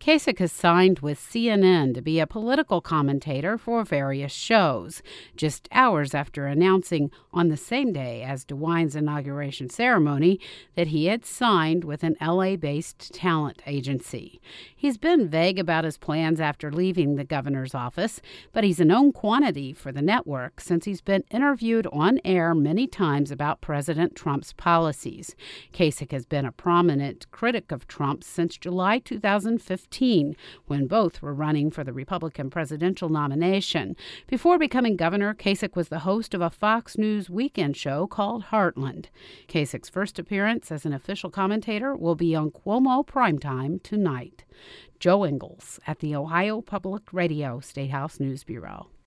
Kasich has signed with CNN to be a political commentator for various shows, just hours after announcing on the same day as DeWine's inauguration ceremony that he had signed with an LA-based talent agency. He's been vague about his plans after leaving the governor's office, but he's a known quantity for the network since he's been interviewed on air many times about President Trump's policies. Kasich has been a prominent critic of Trump since July 2015. When both were running for the Republican presidential nomination. Before becoming governor, Kasich was the host of a Fox News weekend show called Heartland. Kasich's first appearance as an official commentator will be on Cuomo Primetime tonight. Joe Ingles at the Ohio Public Radio State House News Bureau.